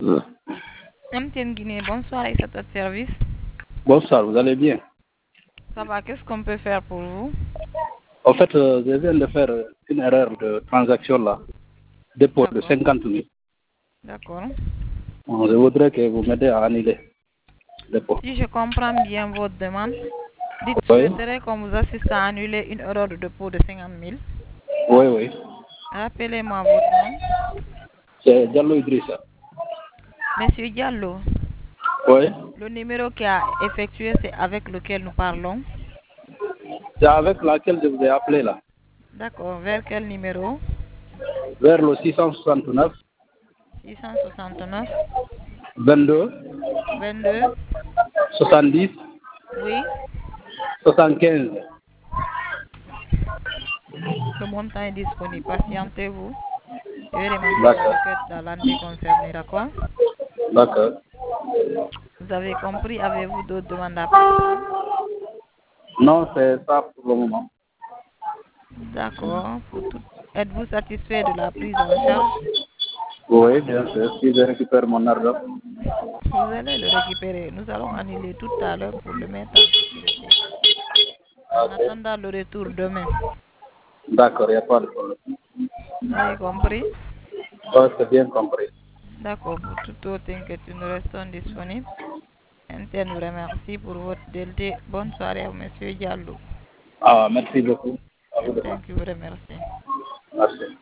MTN Guinée, bonsoir et c'est à votre service. Bonsoir, vous allez bien? Ça va, qu'est-ce qu'on peut faire pour vous? En fait, je viens de faire une erreur de transaction là, dépôt de 50 000. D'accord. Je voudrais que vous m'aidez à annuler le dépôt. Si je comprends bien votre demande, dites Oui, souhaiterez qu'on vous assiste à annuler une erreur de dépôt de 50 000. oui. Rappelez-moi votre nom. C'est Diallo Idrissa. Monsieur Diallo, Oui, le numéro qui a effectué, c'est avec lequel nous parlons. c'est avec laquelle je vous ai appelé là, D'accord. Vers quel numéro? vers le 669 669 22 22. 70 Oui. 75. Le montant est disponible. Patientez-vous. Je vais remonter la D'accord, requête dans l'entité concernée, d'accord? d'accord. Vous avez compris, avez-vous d'autres demandes à présent? Non, c'est ça pour le moment. D'accord. Êtes-vous satisfait de la prise en charge? Oui, bien sûr, si je récupère mon argent. Vous allez le récupérer. Nous allons annuler tout à l'heure pour le mettre en sécurité. En Ok. attendant le retour demain. D'accord, il n'y a pas de problème. Vous avez compris? Oh, c'est bien compris. D'accord. Pour toute autre inquiétude, nous restons disponibles. MTN vous remercie pour votre délégué. Bonne soirée à Monsieur Diallo. Ah, merci beaucoup. À vous de même. MTN qui vous remercie. Merci.